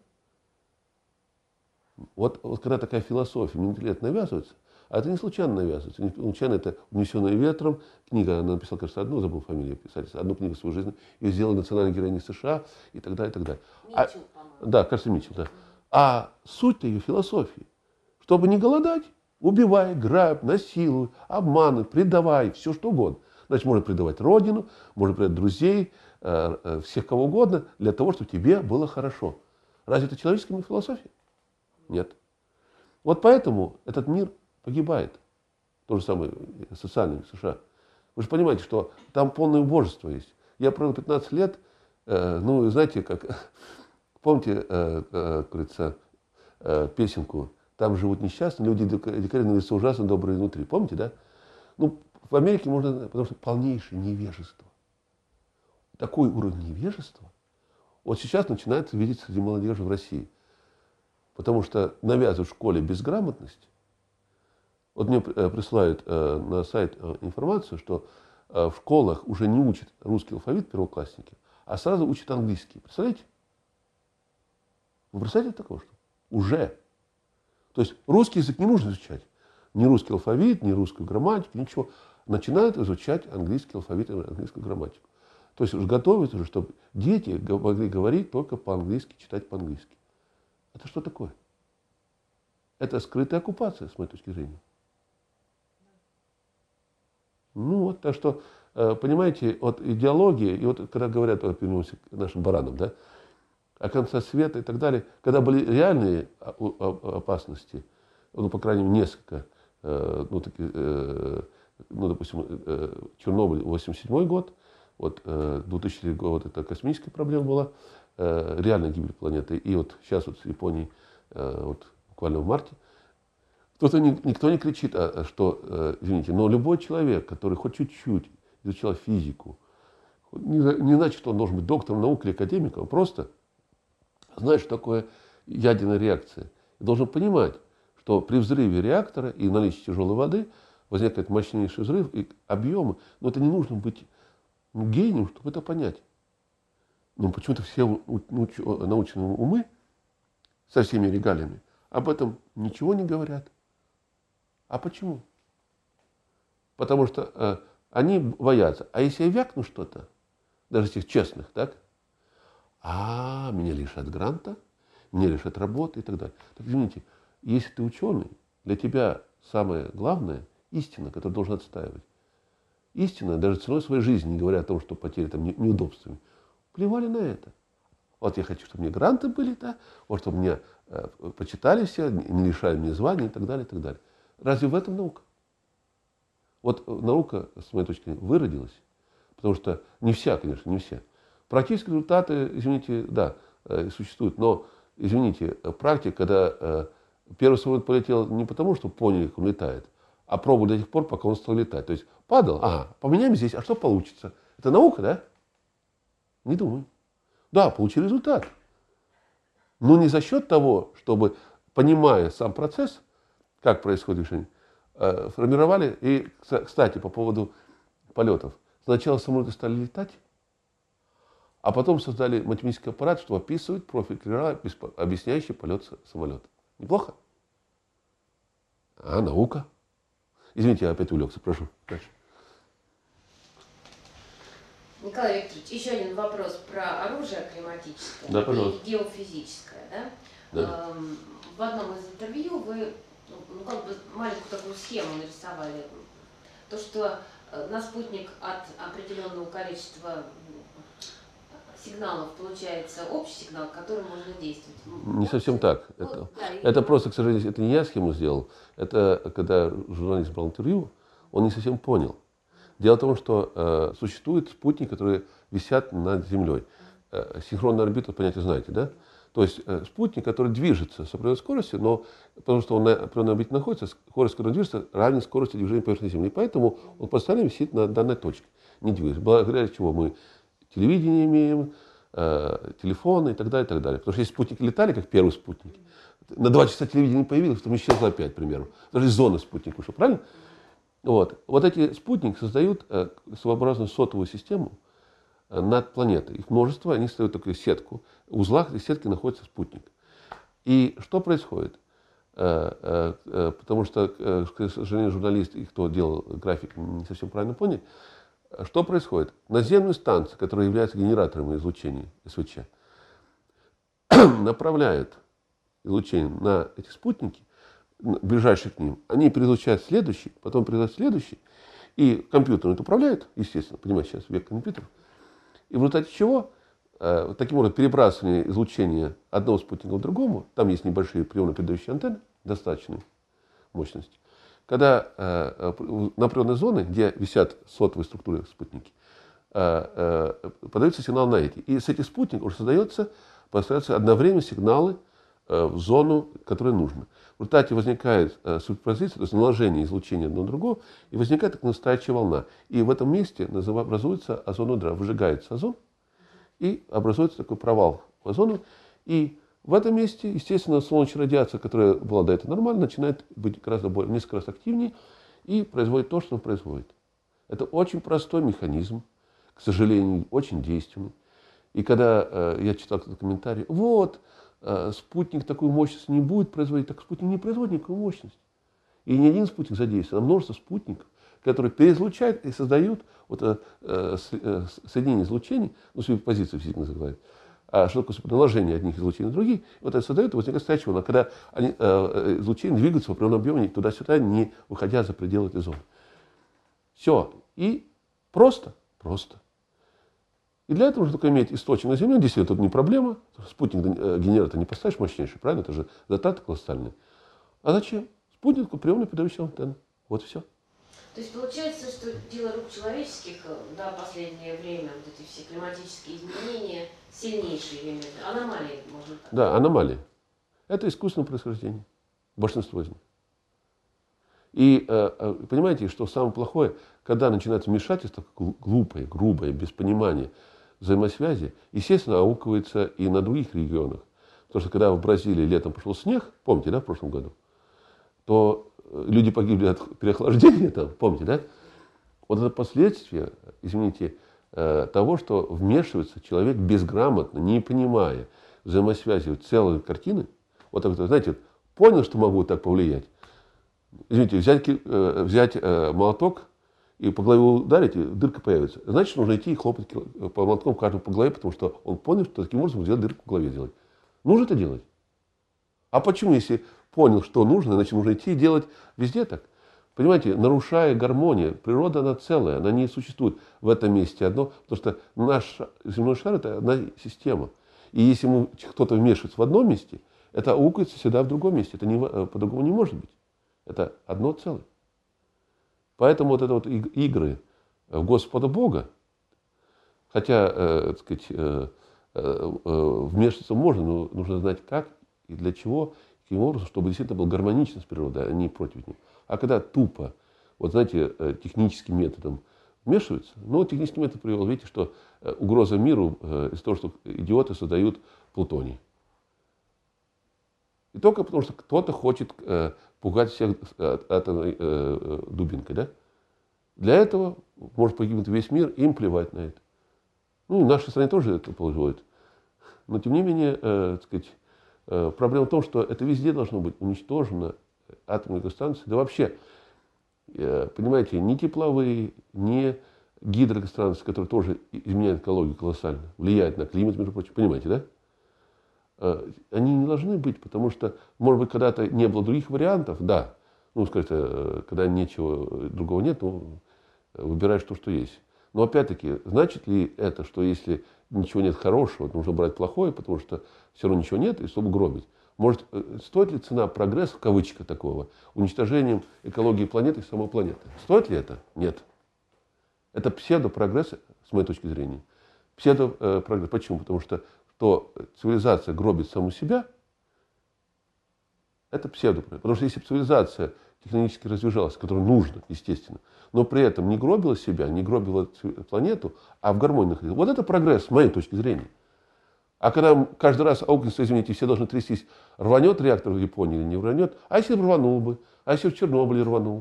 [SPEAKER 2] Вот когда такая философия, менталитет навязывается, а это не случайно навязывается, не случайно это «Унесенная ветром», книга, она написала, кажется, одну, забыл фамилию писательницы, одну книгу в свою жизнь, ее сделала национальной героиней США и так далее, и так далее.
[SPEAKER 1] Митчелл, по-моему.
[SPEAKER 2] Да, кажется, Митчелл, да. А суть-то ее философии, чтобы не голодать, убивай, грабь, насилуй, обманывай, предавай, все что угодно. Значит, можно предавать родину, можно предать друзей, всех кого угодно, для того, чтобы тебе было хорошо. Разве это человеческая философия? Нет. Вот поэтому этот мир погибает. То же самое социальный в США. Вы же понимаете, что там полное убожество есть. Я провел 15 лет, ну, знаете, как, помните, как говорится, песенку «Там живут несчастные, люди дикари на лицо ужасно, добрые внутри». Помните, да? Ну, в Америке можно, потому что полнейшее невежество. Такой уровень невежества вот сейчас начинается видеть среди молодежи в России. Потому что навязывают в школе безграмотность. Вот мне присылают на сайт информацию, что в школах уже не учат русский алфавит первоклассники, а сразу учат английский. Представляете? Вы представляете такого, что? Уже. То есть русский язык не нужно изучать. Ни русский алфавит, ни русскую грамматику, ничего. Начинают изучать английский алфавит и английскую грамматику. То есть уже готовят уже, чтобы дети могли говорить только по-английски, читать по-английски. Это что такое? Это скрытая оккупация, с моей точки зрения. Ну вот, так что, понимаете, вот идеология, и вот когда говорят, вернемся к нашим баранам, да, о конце света и так далее, когда были реальные опасности, ну, по крайней мере, несколько, ну, допустим, Чернобыль, 87 год, вот 2000 год, это космическая проблема была, реальная гибель планеты, и вот сейчас вот с Японией, вот буквально в марте, никто не кричит, что, извините, но любой человек, который хоть чуть-чуть изучал физику, не значит, что он должен быть доктором наук или академиком, просто знает, что такое ядерная реакция. И должен понимать, что при взрыве реактора и наличии тяжелой воды возникает мощнейший взрыв и объемы, но это не нужно быть гением, чтобы это понять. Но почему-то все научные умы со всеми регалиями об этом ничего не говорят. А почему? Потому что они боятся. А если я вякну что-то, даже этих честных, так? Меня лишат гранта, меня лишат работы и так далее. Так извините, если ты ученый, для тебя самое главное – истина, которую должен отстаивать. Истина, даже ценой своей жизни, не говоря о том, что потери там неудобствами, плевали на это. Вот я хочу, чтобы мне гранты были, да? Вот чтобы меня почитали все, не лишали мне звания и так далее, и так далее. Разве в этом наука? Вот наука, с моей точки зрения, выродилась, потому что не вся, конечно, не все. Практические результаты, извините, да, существуют, но, извините, практика, когда первый самолет полетел не потому, что поняли, как он летает, а пробовали до тех пор, пока он стал летать. То есть падал, поменяем здесь, а что получится? Это наука, да? Не думаю. Да, получили результат. Но не за счет того, чтобы, понимая сам процесс, как происходит движение, формировали. И, кстати, по поводу полетов. Сначала самолеты стали летать, а потом создали математический аппарат, чтобы описывать профиль крыла, объясняющий полет самолета. Неплохо? Наука. Извините, я опять увлекся. Прошу. Дальше.
[SPEAKER 1] Николай Викторович, еще один вопрос про оружие климатическое и геофизическое. Да?
[SPEAKER 2] Да.
[SPEAKER 1] В одном из интервью вы маленькую такую схему нарисовали. То, что на спутник от определенного количества сигналов получается общий сигнал, которым можно действовать.
[SPEAKER 2] Не совсем так. Это просто, к сожалению, это не я схему сделал. Это когда журналист брал интервью, он не совсем понял. Дело в том, что существуют спутники, которые висят над Землей. Синхронная орбита, понятие знаете, да? То есть спутник, который движется с определенной скоростью, но потому что он на определенной орбите находится, скорость, которой он движется, равна скорости движения поверхности Земли. И поэтому он постоянно висит на данной точке, не двигается. Благодаря чего мы телевидение имеем, телефоны и так далее, и так далее. Потому что если спутники летали, как первые спутники, на 2 часа телевидение не появилось, потом исчезло опять примерно. Даже из зоны спутника ушел, правильно? Вот эти спутники создают своеобразную сотовую систему над планетой. Их множество, они создают такую сетку. В узлах этой сетки находится спутник. И что происходит? Потому что, к сожалению, журналисты, кто делал график, не совсем правильно поняли. Что происходит? Наземные станции, которые являются генераторами излучения СВЧ, направляют излучение на эти спутники, ближайшие к ним. Они переизлучают следующий, потом передают следующий. И компьютер это управляет, естественно, понимаете, сейчас век компьютеров. И в результате чего, таким образом, перебрасывание излучения одного спутника к другому, там есть небольшие приемно-передающие антенны достаточной мощности. Когда на определенной зоне, где висят сотовые структуры спутники, подается сигнал на эти. И с этих спутников уже поставляются одновременно сигналы в зону, которая нужна. В результате возникает суперпозиция, то есть наложение излучения одно на другое, и возникает так настоящая волна. И в этом месте образуется озоновая дыра, выжигается озон, и образуется такой провал в озону. И в этом месте, естественно, солнечная радиация, которая была до этого нормальна, начинает быть гораздо более, несколько раз активнее и производит то, что она производит. Это очень простой механизм, к сожалению, очень действенный. И когда я читал этот комментарий, спутник такую мощность не будет производить, так спутник не производит никакую мощность. И не один спутник задействован, а множество спутников, которые переизлучают и создают соединение излучений, суперпозицию физика называют. А что такое наложение одних излучений на другие? Вот это создает, возникает настоящая волна, когда излучения двигаются в определенном объеме туда-сюда, не выходя за пределы этой зоны. Все. И просто. И для этого нужно только иметь источник на Земле. Действительно, тут не проблема. Спутник-генератор не поставишь мощнейший, правильно? Это же затраты колоссальные. А зачем? Спутник приемно-передающая антенна. Вот и все.
[SPEAKER 1] То есть получается, что дело рук человеческих, да, последнее время, вот эти все климатические изменения, сильнейшие аномалии, можно так.
[SPEAKER 2] Да, аномалии. Это искусственное происхождение. Большинство из них. И понимаете, что самое плохое, когда начинается вмешательство глупое, грубое, без понимания взаимосвязи, естественно, аукивается и на других регионах. Потому что когда в Бразилии летом пошел снег, помните, да, в прошлом году, то люди погибли от переохлаждения там, помните, да? Вот это последствия, извините, того, что вмешивается человек безграмотно, не понимая взаимосвязи целой картины. Вот так, знаете, понял, что могу так повлиять. Извините, взять молоток и по голове ударить, и дырка появится. Значит, нужно идти и хлопать по молотком каждому по голове, потому что он понял, что таким образом сделать дырку в голове делать. Нужно это делать. А почему, если понял, что нужно, значит, нужно идти и делать везде так? Понимаете, нарушая гармонию, природа, она целая, она не существует в этом месте одно, потому что наш земной шар – это одна система. И если кто-то вмешивается в одном месте, это аукается всегда в другом месте. Это по-другому не может быть. Это одно целое. Поэтому вот это вот игры в Господа Бога, хотя, так сказать, вмешиваться можно, но нужно знать как и для чего, каким образом, чтобы действительно был гармоничен с природой, а не против нее. А когда тупо, вот знаете, техническим методом вмешиваются, ну, технический метод привел, видите, что угроза миру из-за того, что идиоты создают плутоний. И только потому, что кто-то хочет пугать всех атомной дубинкой, да? Для этого может погибнуть весь мир, им плевать на это. Ну, и в нашей стране тоже это происходит. Но, тем не менее, так сказать, проблема в том, что это везде должно быть уничтожено, атомные электростанции. Да вообще, понимаете, ни тепловые, ни гидроэлектростанции, которые тоже изменяют экологию колоссально, влияют на климат, между прочим. Понимаете, да? Они не должны быть, потому что, может быть, когда-то не было других вариантов, да. Ну, сказать, когда ничего другого нет, ну, выбираешь то, что есть. Но опять-таки, значит ли это, что если ничего нет хорошего, нужно брать плохое, потому что все равно ничего нет, и чтобы гробить? Может, стоит ли цена прогресса, в кавычках такого, уничтожением экологии планеты и самой планеты? Стоит ли это? Нет. Это псевдопрогресс, с моей точки зрения. Псевдопрогресс. Почему? Потому что цивилизация гробит саму себя, это псевдопрогресс. Потому что если бы цивилизация технически развивалась, которую нужно, естественно, но при этом не гробила себя, не гробила планету, а в гармонии находилась. Вот это прогресс, с моей точки зрения. А когда каждый раз аукнется, извините, все должны трястись, рванет реактор в Японии или не рванет, а если рванул бы, а если в Чернобыле рванул,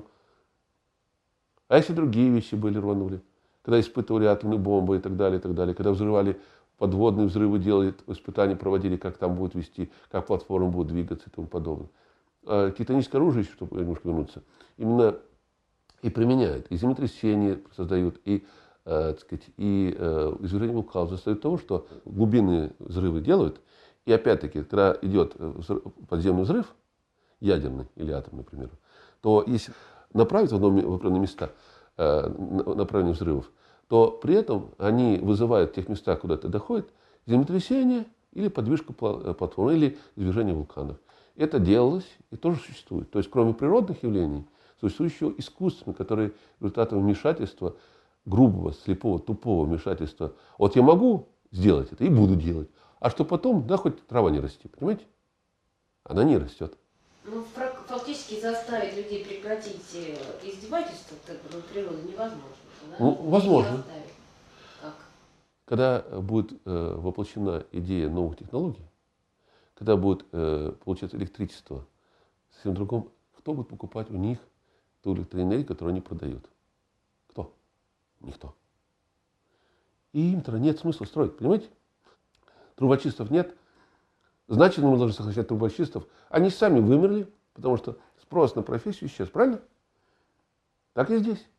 [SPEAKER 2] а если другие вещи были рванули, когда испытывали атомные бомбы и так далее, когда взрывали подводные взрывы, делали испытания, проводили, как там будут вести, как платформа будет двигаться и тому подобное. Титаническое оружие, еще, чтобы немножко вернуться, именно и применяют, и землетрясения создают, и, так сказать, и извержение вулканов заставляют того, что глубинные взрывы делают. И опять-таки, когда идет подземный взрыв, ядерный или атомный, например, то если направить в определенные места направление взрывов, то при этом они вызывают в тех местах, куда это доходит, землетрясение или подвижку платформы, или извержение вулканов. Это делалось и тоже существует. То есть, кроме природных явлений, существует еще искусственные, которые результатом вмешательства, грубого, слепого, тупого вмешательства. Вот я могу сделать это и буду делать. А что потом, да, хоть трава не расти, понимаете? Она не растет.
[SPEAKER 1] Ну, фактически заставить людей прекратить издевательство над природой невозможно. Да?
[SPEAKER 2] Ну, возможно.
[SPEAKER 1] Как?
[SPEAKER 2] Когда будет воплощена идея новых технологий, когда будет получаться электричество, совсем другом, кто будет покупать у них ту электроэнергию, которую они продают? Кто? Никто. И им тогда нет смысла строить, понимаете? Трубочистов нет. Значит, мы должны сохранять трубочистов. Они сами вымерли, потому что спрос на профессию исчез, правильно? Так и здесь.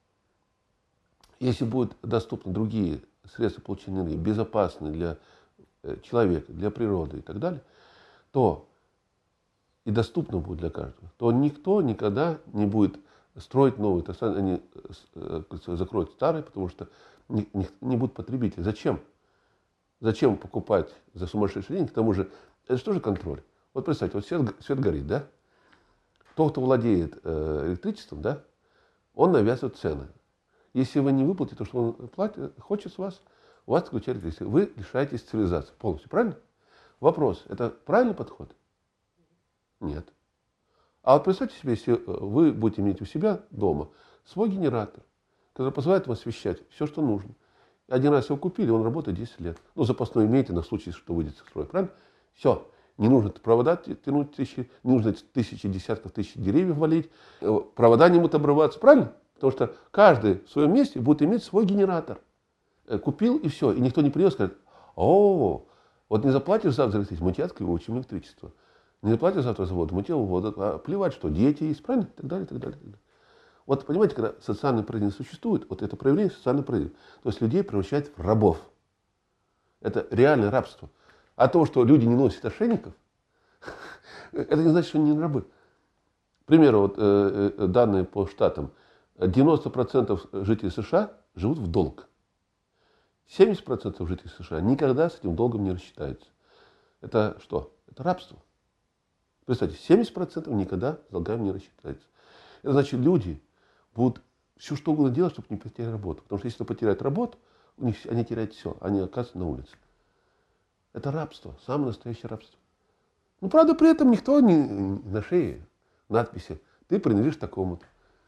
[SPEAKER 2] Если будут доступны другие средства получения энергии, безопасные для человека, для природы и так далее, то и доступно будет для каждого, то никто никогда не будет строить новые, они закроют старые, потому что не будут потребителей. Зачем? Зачем покупать за сумасшедшие деньги? К тому же, это же тоже контроль. Вот представьте, вот свет горит, да? Тот, кто владеет электричеством, да, он навязывает цены. Если вы не выплатите то, что он хочет с вас, у вас отключают электричество. Вы лишаетесь цивилизации полностью, правильно? Вопрос, это правильный подход? Нет. А вот представьте себе, если вы будете иметь у себя дома свой генератор, который позволяет вам освещать все, что нужно. Один раз его купили, он работает 10 лет. Ну, запасной имеете на случай, что выйдет из строя, правильно? Все. Не нужно провода тянуть тысячи, не нужно тысячи, десятков тысяч деревьев валить, провода не будут обрываться, правильно? Потому что каждый в своем месте будет иметь свой генератор. Купил и все. И никто не принес, скажет, о, вот не заплатишь завтра за электричество, мы тебе отключим электричество. Не заплатишь завтра за воду, мы тебе воду. А плевать, что дети есть, правильно? И так далее, и так далее. И так далее. Вот понимаете, когда социальное правление существует, вот это проявление социального правления, то есть людей превращает в рабов. Это реальное рабство. А то, что люди не носят ошейников, это не значит, что они не рабы. К примеру, вот, данные по штатам. 90% жителей США живут в долг. 70% жителей США никогда с этим долгом не рассчитаются. Это что? Это рабство. Представьте, 70% никогда с долгами не рассчитаются. Это значит, люди будут все что угодно делать, чтобы не потерять работу. Потому что если они потеряют работу, у них, они теряют все, они оказываются на улице. Это рабство, самое настоящее рабство. Ну, правда, при этом никто не на шее надписи «Ты принадлежишь такому-то».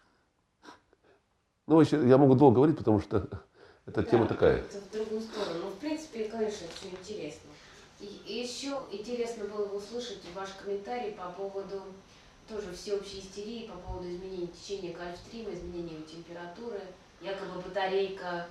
[SPEAKER 2] Ну, я могу долго говорить, потому что эта тема такая.
[SPEAKER 1] Это в другую сторону. Ну, в принципе, конечно, все интересно. И еще интересно было бы услышать ваш комментарий по поводу тоже всеобщей истерии, по поводу изменения течения Гольфстрима, изменения температуры. Якобы батарейка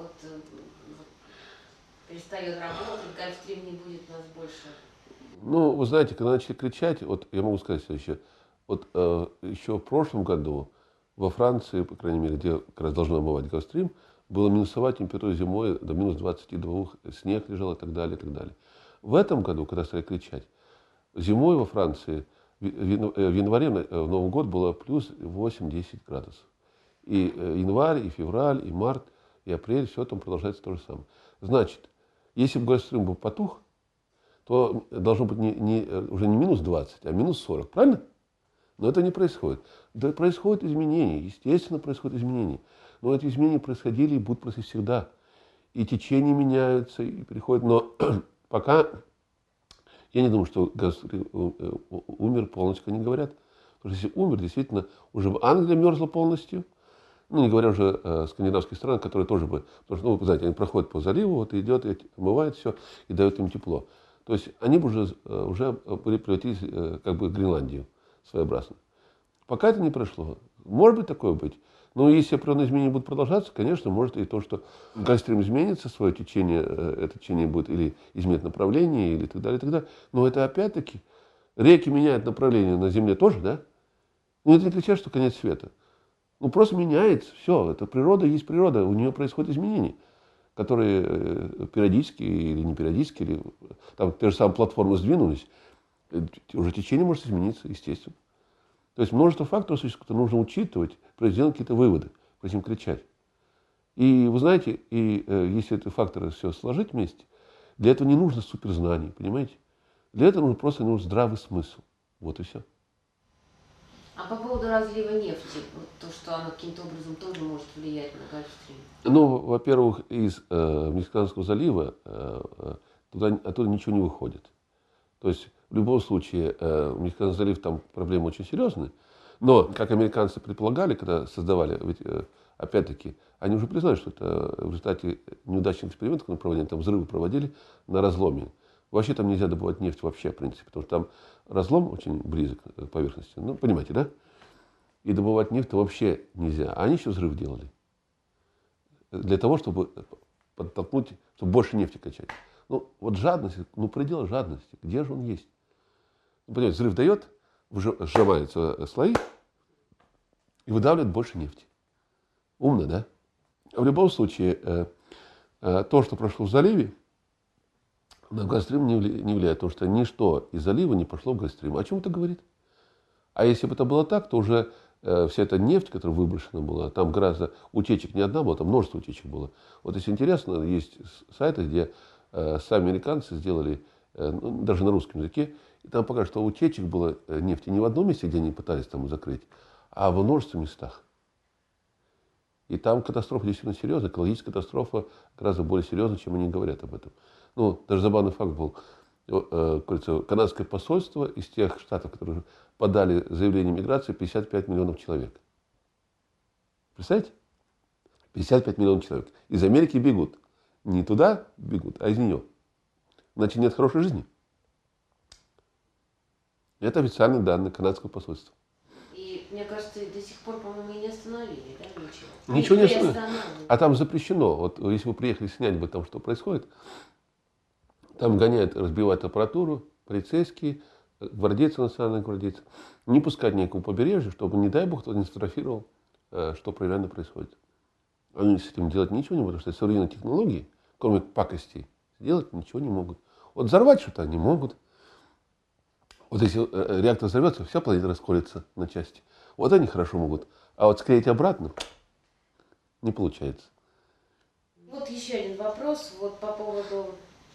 [SPEAKER 1] перестает работать, Гольфстрим не будет у нас больше.
[SPEAKER 2] Ну, вы знаете, когда начали кричать, вот я могу сказать следующее. Вот еще в прошлом году во Франции, по крайней мере, где как раз должно омывать Гольфстрим, была минусовая температура зимой до минус 22, снег лежал и так далее, и так далее. В этом году, когда стали кричать, зимой во Франции в январе, в Новый год было плюс 8-10 градусов. И январь, и февраль, и март, и апрель, все там продолжается то же самое. Значит, если бы Гольфстрим был потух, то должно быть уже не минус 20, а минус 40, правильно? Но это не происходит. Да, происходят изменения, естественно, происходят изменения. Но эти изменения происходили и будут происходить всегда. И течения меняются, и приходят. Но пока я не думаю, что Гольфстрим умер полностью, как они говорят. Потому что если умер, действительно, уже бы Англия мерзла полностью. Ну, не говоря уже о скандинавских странах, которые тоже бы... Потому что, ну, вы знаете, они проходят по заливу, вот идет, и омывает все, и дает им тепло. То есть они бы уже превратились как бы в Гренландию своеобразно. Пока это не прошло. Может быть такое быть. Но если определенные изменения будут продолжаться, конечно, может и то, что Гольфстрим изменится, свое течение, это течение будет или изменит направление, или так далее, и так далее. Но это опять-таки, реки меняют направление на Земле тоже, да? Ну, это не кричат, что конец света. Ну, просто меняется, все. Это природа есть природа, у нее происходят изменения, которые периодически или не периодически, или там те же самые платформы сдвинулись, уже течение может измениться, естественно. То есть множество факторов существует, которые нужно учитывать, прежде сделать какие-то выводы, прежде чем кричать. И вы знаете, если эти факторы все сложить вместе, для этого не нужно суперзнаний, понимаете? Для этого просто нужен здравый смысл. Вот и все.
[SPEAKER 1] А по поводу разлива нефти, вот то, что она каким-то образом тоже может влиять на Гольфстрим?
[SPEAKER 2] Ну, во-первых, из Мексиканского залива оттуда ничего не выходит. То есть в любом случае Мексиканский залив там проблемы очень серьезные. Но, как американцы предполагали, когда создавали, ведь опять-таки, они уже признали, что это в результате неудачных экспериментов, которые проводили, там взрывы проводили на разломе. Вообще там нельзя добывать нефть вообще, в принципе, потому что там разлом очень близок к поверхности. Ну, понимаете, да? И добывать нефть вообще нельзя. А они еще взрыв делали. Для того, чтобы подтолкнуть, чтобы больше нефти качать. Ну, вот жадность, ну, предел жадности. Где же он есть? Ну, понимаете, взрыв дает, сжимаются слои и выдавливает больше нефти. Умно, да? В любом случае, то, что прошло в заливе, на Гольфстрим не влияет, потому что ничто из залива не пошло в Гольфстрим. О чем это говорит? А если бы это было так, то уже вся эта нефть, которая выброшена была, там гораздо утечек не одна была, там множество утечек было. Вот если интересно, есть сайты, где сами американцы сделали, ну, даже на русском языке, и там покажут, что утечек было нефти не в одном месте, где они пытались там закрыть, а в множестве местах. И там катастрофа действительно серьезная, экологическая катастрофа гораздо более серьезная, чем они говорят об этом. Ну, даже забавный факт был. Канадское посольство из тех штатов, которые подали заявление миграции, 55 миллионов человек. Представляете? 55 миллионов человек. Из Америки бегут. Не туда бегут, а из нее. Значит, нет хорошей жизни. Это официальные данные канадского посольства.
[SPEAKER 1] И мне кажется, до сих пор, по-моему, и не остановили, да, ничего?
[SPEAKER 2] Ничего не
[SPEAKER 1] остановили.
[SPEAKER 2] А там запрещено. Вот если вы приехали снять бы там, что происходит, там гоняют, разбивают аппаратуру, полицейские, гвардейцы, национальные гвардейцы. Не пускать никому побережье, чтобы, не дай бог, кто-то не сфотографировал, что реально происходит. Они с этим делать ничего не могут, потому что современные технологии, кроме пакостей, сделать ничего не могут. Вот взорвать что-то они могут. Вот если реактор взорвется, вся планета расколется на части. Вот они хорошо могут. А вот склеить обратно не получается.
[SPEAKER 1] Вот еще один вопрос вот по поводу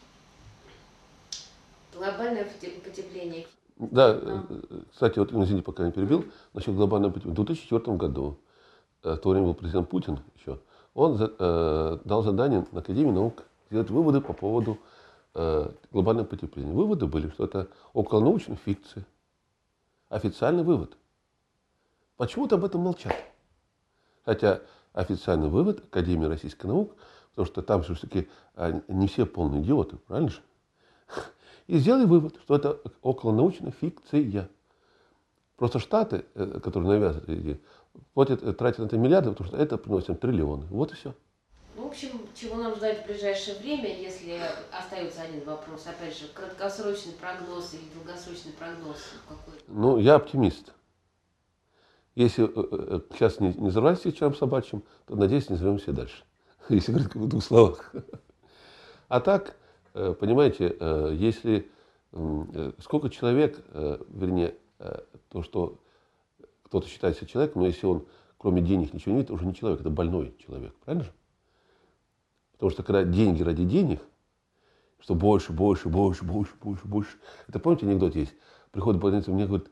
[SPEAKER 1] глобального потепления.
[SPEAKER 2] Да, кстати, вот, извините, пока не перебил, насчет глобального потепления. В 2004 году, в то время был президент Путин еще, он дал задание на Академии наук сделать выводы по поводу глобального потепления. Выводы были, что это околонаучная фикция. Официальный вывод. Почему-то об этом молчат. Хотя официальный вывод Академии российских наук, потому что там все-таки не все полные идиоты, правильно же? И сделали вывод, что это околонаучная фикция. Просто Штаты, которые навязывают эти идеи, тратят на это миллиарды, потому что это приносит им триллионы. Вот и все.
[SPEAKER 1] Ну, в общем, чего нам ждать в ближайшее время, если остается один вопрос, опять же, краткосрочный прогноз или долгосрочный прогноз какой-то?
[SPEAKER 2] Ну, я оптимист. Если сейчас не взорвались черным собачьим, то, надеюсь, не взорвемся дальше. Если говорить в двух словах. А так, понимаете, если сколько человек, вернее, то, что кто-то считает себя человеком, но если он кроме денег ничего не видит, это уже не человек, это больной человек, правильно же? Потому что когда деньги ради денег, что больше, больше, больше, больше, больше, больше. Это помните анекдот есть? Приходит больница, мне говорит,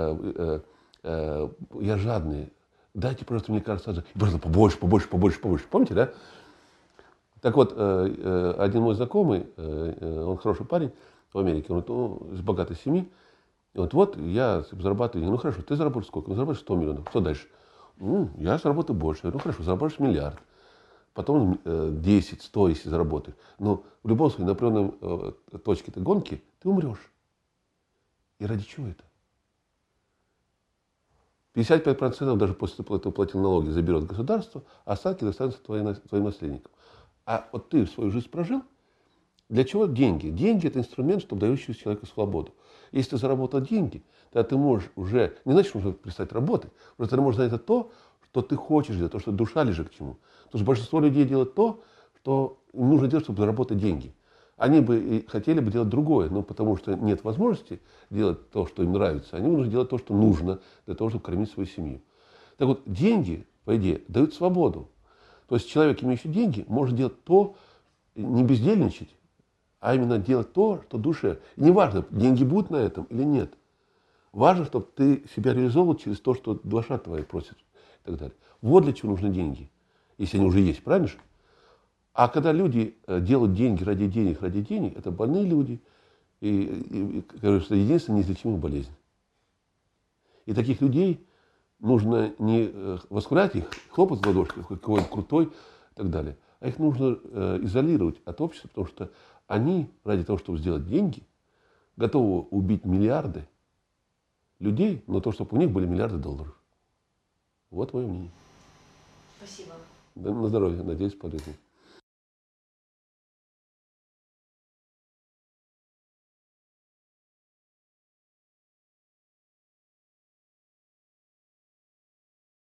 [SPEAKER 2] я жадный, дайте, пожалуйста, мне лекарства. И просто побольше, побольше, побольше, побольше. Помните, да? Так вот, один мой знакомый, он хороший парень в Америке, он из богатой семьи. И вот я зарабатываю, ну хорошо, ты заработаешь сколько? Ну, заработаешь 100 миллионов. Что дальше? Я заработаю больше. Я говорю, ну хорошо, заработаешь миллиард. Потом 10, 100, если заработаешь. Но в любом случае, на определенной точке этой гонки ты умрешь. И ради чего это? 55% даже после того, этого платил налоги, заберет государство, а остатки достанутся твоим наследникам. А вот ты свою жизнь прожил, для чего деньги? Деньги – это инструмент, чтобы дающий человеку свободу. Если ты заработал деньги, тогда ты можешь уже, не значит, что нужно перестать работать, просто ты можешь занять то, что ты хочешь делать, то, что душа лежит к чему. Потому что большинство людей делают то, что им нужно делать, чтобы заработать деньги. Они бы и хотели бы делать другое, но потому что нет возможности делать то, что им нравится, они нужно делать то, что нужно для того, чтобы кормить свою семью. Так вот, деньги, по идее, дают свободу. То есть человек, имеющий деньги, может делать то, не бездельничать, а именно делать то, что душе. И неважно, деньги будут на этом или нет. Важно, чтобы ты себя реализовывал через то, что душа твоя просит и так далее. Вот для чего нужны деньги, если они уже есть, правильно же? А когда люди делают деньги, ради денег, это больные люди, и кажется, единственная неизлечимая болезнь. И таких людей нужно не восхвалять их, хлопать в ладоши, какой он крутой и так далее, а их нужно изолировать от общества, потому что они, ради того, чтобы сделать деньги, готовы убить миллиарды людей, но то, чтобы у них были миллиарды долларов. Вот мое мнение.
[SPEAKER 1] Спасибо.
[SPEAKER 2] На здоровье, надеюсь, полезно.